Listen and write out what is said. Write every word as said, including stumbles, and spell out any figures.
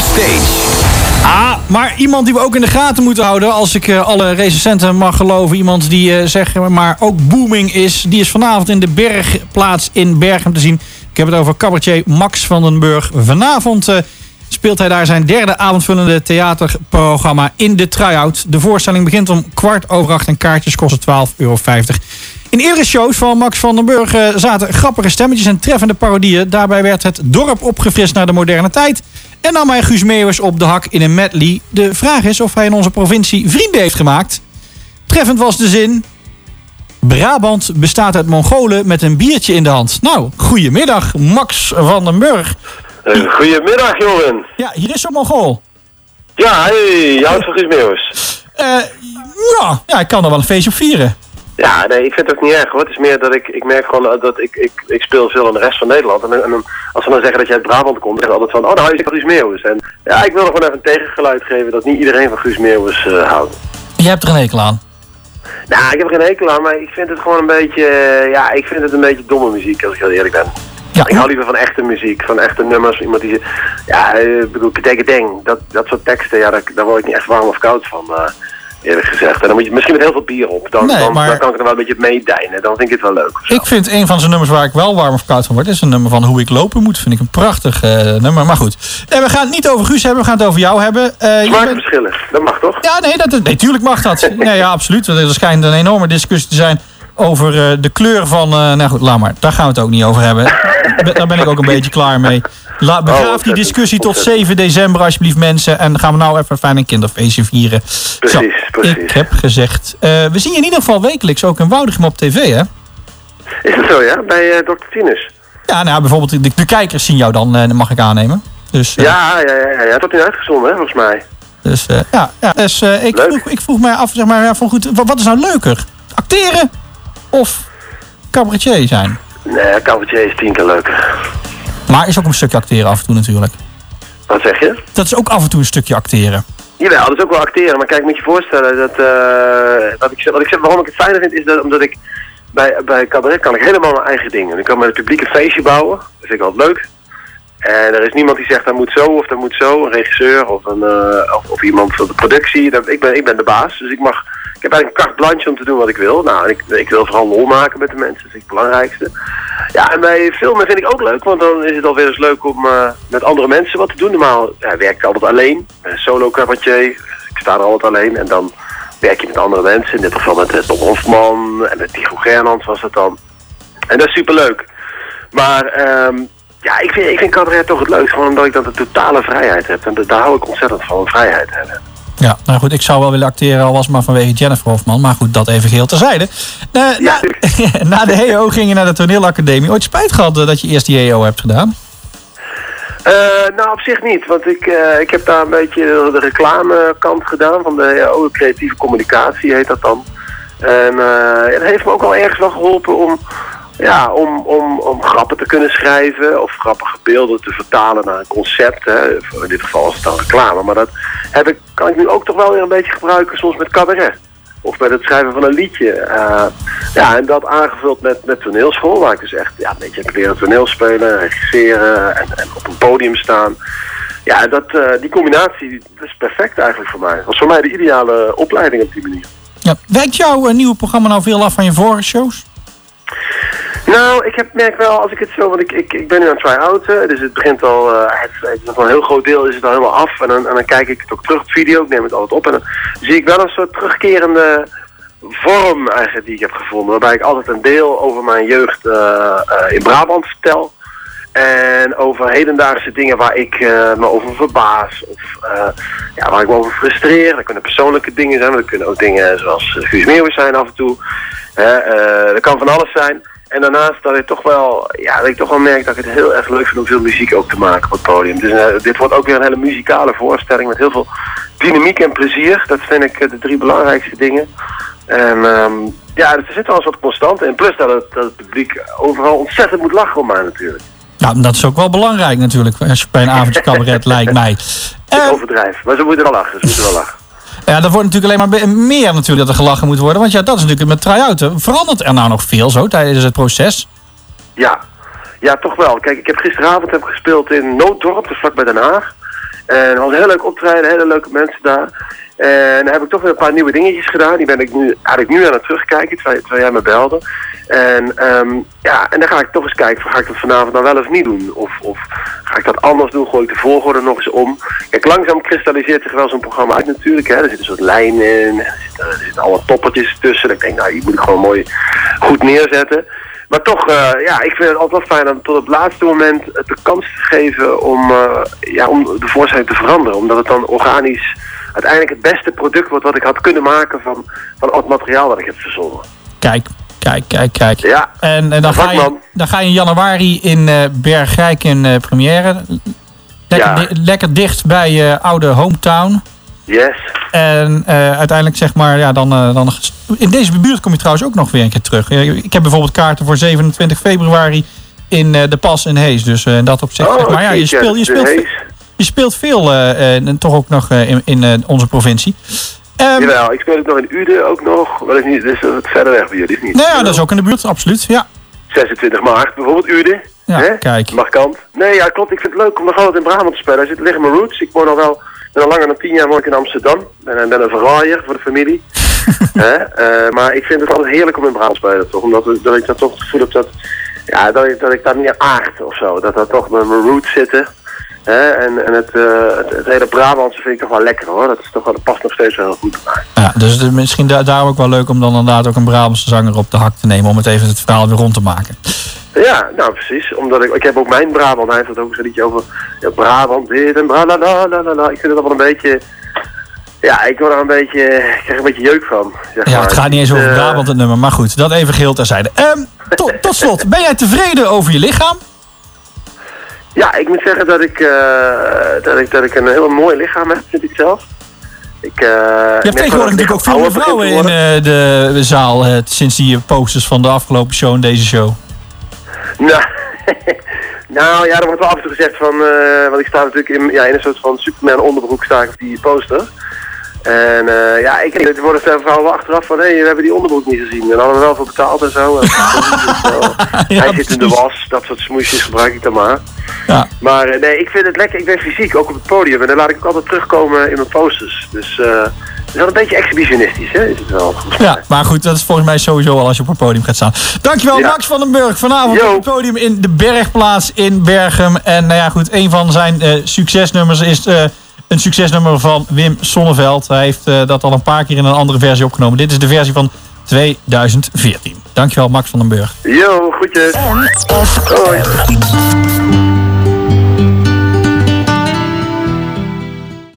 Onstage. Ah, maar iemand die we ook in de gaten moeten houden, als ik uh, alle recensenten mag geloven. Iemand die uh, zeg maar ook booming is. Die is vanavond in de Bergplaats in Berchem te zien. Ik heb het over cabaretier Max van den Burg. Vanavond uh, speelt hij daar zijn derde avondvullende theaterprogramma in de try-out. De voorstelling begint om kwart over acht en kaartjes kosten twaalf euro vijftig. In eerdere shows van Max van den Burg uh, zaten grappige stemmetjes en treffende parodieën. Daarbij werd het dorp opgefrist naar de moderne tijd. En nam hij Guus Meeuwis op de hak in een medley. De vraag is of hij in onze provincie vrienden heeft gemaakt. Treffend was de zin: Brabant bestaat uit Mongolen met een biertje in de hand. Nou, goedemiddag Max van den Burg. Uh, goedemiddag, jongen. Ja, hier is zo'n Mongool. Ja, hey, je houdt van Guus Meeuwis. Uh, ja, ja, ik kan er wel een feestje op vieren. Ja, nee, ik vind het ook niet erg hoor. Het is meer dat ik, ik merk gewoon dat ik, ik, ik speel veel in de rest van Nederland. En, en als we dan zeggen dat je uit Brabant komt, zeggen we altijd van, oh, nou, je van Guus Meeuwis. En ja, ik wil er gewoon even een tegengeluid geven dat niet iedereen van Guus Meeuwis uh, houdt. Je hebt er een hekel aan? Nou, ik heb er geen hekel aan, maar ik vind het gewoon een beetje, uh, ja, ik vind het een beetje domme muziek, als ik heel eerlijk ben. Ja. Ik hou liever van echte muziek, van echte nummers. Iemand die, ja, ik uh, bedoel, kedekkedeng, dat, dat soort teksten, ja, daar, daar word ik niet echt warm of koud van. Uh, Eerlijk gezegd. En dan moet je misschien met heel veel bier op. Dan, nee, dan, maar... dan kan ik er wel een beetje meedijnen. Dan vind ik het wel leuk. Ik vind een van zijn nummers waar ik wel warm of koud van word, is een nummer van Hoe ik lopen moet. Vind ik een prachtig uh, nummer. Maar goed. En we gaan het niet over Guus hebben. We gaan het over jou hebben. Uh, Smaakverschillen. Bent... Dat mag toch? Ja, nee, dat, nee, tuurlijk mag dat. Nee, ja, absoluut. Er schijnt een enorme discussie te zijn over uh, de kleur van... Uh, nou goed, laat maar. Daar gaan we het ook niet over hebben. Daar ben ik ook een beetje klaar mee. La, begraaf oh, die discussie tot zeven december alsjeblieft mensen. En gaan we nou even fijn een kinderfeestje vieren. Precies, Zo, precies. Ik heb gezegd. Uh, we zien je in ieder geval wekelijks ook in Woudrichem op tv, hè? Is dat zo, ja? Bij uh, dokter Tinus? Ja, nou bijvoorbeeld de, de kijkers zien jou dan, uh, mag ik aannemen. Dus, uh, ja, ja, ja, ja. Dat is uitgezonden, hè, volgens mij. Dus uh, ja, ja dus, uh, ik, vroeg, ik vroeg mij af, zeg maar, ja, van goed, wat, wat is nou leuker? Acteren of cabaretier zijn? Nee, cabaretier is tien keer leuker. Maar is ook een stukje acteren af en toe natuurlijk. Wat zeg je? Dat is ook af en toe een stukje acteren. Jawel, dat is ook wel acteren. Maar kijk, moet je voorstellen dat, uh, dat ik, wat ik zeg, waarom ik het fijner vind, is dat omdat ik bij, bij cabaret kan ik helemaal mijn eigen dingen. Ik kan met het publiek een feestje bouwen. Dat vind ik altijd leuk. En er is niemand die zegt dat moet zo of dat moet zo. Een regisseur of, een, uh, of, of iemand van de productie. Ik ben, ik ben de baas, dus ik mag... Ik heb eigenlijk een carte blanche om te doen wat ik wil. Nou, ik, ik wil vooral lol maken met de mensen. Dat is het belangrijkste. Ja, en bij filmen vind ik ook leuk, want dan is het alweer eens leuk om uh, met andere mensen wat te doen. Normaal ja, werk ik altijd alleen. Uh, solo cabaretier. Ik sta er altijd alleen. En dan werk je met andere mensen. In dit geval met uh, Tom Hofman en met Tycho Gernand was dat dan. En dat is superleuk. Maar um, ja, ik vind, ik vind cabaret toch het leukst. Gewoon omdat ik dan de totale vrijheid heb. En daar hou ik ontzettend van, vrijheid hebben. Ja, nou goed, ik zou wel willen acteren, al was maar vanwege Jennifer Hofman. Maar goed, dat even geheel terzijde. Uh, ja. na, na de H E O ging je naar de toneelacademie. Ooit spijt gehad uh, dat je eerst die H E O hebt gedaan? Uh, nou, op zich niet. Want ik, uh, ik heb daar een beetje de reclamekant gedaan van de H E O. Creatieve communicatie heet dat dan. En uh, het heeft me ook wel ergens wel geholpen om... Ja, om, om, om grappen te kunnen schrijven of grappige beelden te vertalen naar een concept. Hè. In dit geval is het dan reclame. Maar dat heb ik, kan ik nu ook toch wel weer een beetje gebruiken soms met cabaret. Of met het schrijven van een liedje. Uh, ja, en dat aangevuld met, met toneelschool. Waar ik dus echt ja, een beetje heb leren toneel spelen, regisseren en, en op een podium staan. Ja, dat, uh, die combinatie dat is perfect eigenlijk voor mij. Dat was voor mij de ideale opleiding op die manier. Ja, wijkt jouw uh, nieuwe programma nou veel af van je vorige shows? Nou, ik heb, merk wel, als ik het zo, want ik, ik, ik ben nu aan het try-outen, dus het begint al, uh, het, het is nog wel een heel groot deel is het al helemaal af. En dan, en dan kijk ik het ook terug op video, ik neem het altijd op en dan zie ik wel een soort terugkerende vorm eigenlijk die ik heb gevonden. Waarbij ik altijd een deel over mijn jeugd uh, uh, in Brabant vertel. En over hedendaagse dingen waar ik uh, me over verbaas. Of uh, ja, waar ik me over frustreer. Dat kunnen persoonlijke dingen zijn, maar dat kunnen ook dingen zoals uh, Guus Meeuwis zijn af en toe. Uh, uh, dat kan van alles zijn. En daarnaast dat ik toch wel, ja, dat ik toch wel merk dat ik het heel erg leuk vind om veel muziek ook te maken op het podium. Dus uh, dit wordt ook weer een hele muzikale voorstelling met heel veel dynamiek en plezier. Dat vind ik uh, de drie belangrijkste dingen. En um, ja, er zit wel eens wat constant in. Plus dat het, dat het publiek overal ontzettend moet lachen om mij natuurlijk. Nou, dat is ook wel belangrijk natuurlijk, als je bij een avondje cabaret lijkt mij. Ik uh, overdrijf, maar ze moeten wel lachen, ze moeten wel lachen. Ja, dat wordt natuurlijk alleen maar meer natuurlijk dat er gelachen moet worden. Want ja, dat is natuurlijk met try-outen. Verandert er nou nog veel zo tijdens het proces? Ja, ja toch wel. Kijk, ik heb gisteravond heb gespeeld in Nooddorp, dus vlak bij Den Haag. En het was een heel leuk optreden, hele leuke mensen daar. En dan heb ik toch weer een paar nieuwe dingetjes gedaan. Die ben ik nu eigenlijk nu aan het terugkijken, terwijl, terwijl jij me belde. En um, ja, en dan ga ik toch eens kijken, ga ik dat vanavond dan wel of niet doen? Of, of ga ik dat anders doen? Gooi ik de volgorde nog eens om? Kijk, langzaam kristalliseert zich wel zo'n programma uit natuurlijk. Hè. Er zit een soort lijn in, er zitten, er zitten allemaal toppertjes tussen. Ik denk, nou, die moet ik gewoon mooi goed neerzetten. Maar toch, uh, ja, ik vind het altijd wel fijn om tot op het laatste moment de kans te geven om, uh, ja, om de voorstelling te veranderen. Omdat het dan organisch uiteindelijk het beste product wordt wat ik had kunnen maken van, van al het materiaal dat ik heb verzonnen. Kijk, kijk, kijk, kijk. Ja, en, en dan, ga je, dan ga je in januari in uh, Bergrijk in uh, première. Lekker, ja. di- lekker dicht bij je uh, oude hometown. Yes. En uh, uiteindelijk zeg maar, ja, dan, uh, dan... In deze buurt kom je trouwens ook nog weer een keer terug. Ik heb bijvoorbeeld kaarten voor zevenentwintig februari in uh, De Pas in Hees. Dus uh, in dat opzicht, oh, zeg maar, ja, je speelt, je speelt, je speelt veel uh, uh, toch ook nog uh, in, in uh, onze provincie. Um, Jawel, ik speel ook nog in Uden ook nog. Wel is niet, dus dat is verder weg bij jullie, is niet? Nou ja, dat is ook in de buurt, absoluut, ja. zesentwintig maart, bijvoorbeeld Uden. Ja, hè? kijk. Markant. Nee, ja, klopt. Ik vind het leuk om nog altijd in Brabant te spelen. Daar zit liggen mijn roots. Ik woon al wel, ben al langer dan tien jaar woon ik in Amsterdam. Ik ben, ben een verraaier voor de familie. hè? Uh, maar ik vind het altijd heerlijk om in Brabant te spelen, toch? Omdat dat ik dat toch het gevoel heb dat, ja, dat, ik, dat ik daar meer aard of zo. Dat daar toch mijn, mijn roots zitten. Hè? En, en het, uh, het, het hele Brabantse vind ik toch wel lekker, hoor. Dat, is toch wel, dat past nog steeds wel heel goed bij mij. Ja, dus de, misschien da- daarom ook wel leuk om dan inderdaad ook een Brabantse zanger op de hak te nemen. Om het even het verhaal weer rond te maken. Ja, nou precies. Omdat ik, ik heb ook mijn Brabant, hij heeft het ook zo'n liedje over ja, Brabant dit en bla la la la la la. Ik vind het allemaal een beetje, ja, ik word er een beetje, ik krijg een beetje jeuk van. Zeg ja, maar. het gaat niet eens over uh, Brabant het nummer, maar goed, dat even geheel terzijde. Um, tot, tot slot, ben jij tevreden over je lichaam? Ja, ik moet zeggen dat ik, uh, dat ik, dat ik een heel mooi lichaam heb, vind ik zelf. Ik, uh, je hebt tegenwoordig natuurlijk ook veel meer vrouwen in uh, de zaal uh, sinds die posters van de afgelopen show en deze show. Nou, nou ja, er wordt wel af en toe gezegd van, uh, want ik sta natuurlijk in, ja, in een soort van Superman onderbroek sta ik op die poster. En uh, ja, ik denk, er worden veel vrouwen wel achteraf van, hé, hey, we hebben die onderbroek niet gezien. En dan hadden we wel voor betaald en zo. En zo. ja, hij zit in de was, dat soort smoesjes gebruik ik dan maar. Ja. Maar uh, nee, ik vind het lekker, ik ben fysiek, ook op het podium. En dan laat ik ook altijd terugkomen in mijn posters. Dus uh, het is wel een beetje exhibitionistisch, hè, is het wel. Ja, maar goed, dat is volgens mij sowieso al als je op het podium gaat staan. Dankjewel, ja. Max van den Burg. Vanavond Yo. op het podium in de Bergplaats in Berchem. En nou ja, goed, een van zijn uh, succesnummers is uh, een succesnummer van Wim Sonneveld. Hij heeft uh, dat al een paar keer in een andere versie opgenomen. Dit is de versie van tweeduizend veertien. Dankjewel, Max van den Burg. Yo, groetjes. Hoi.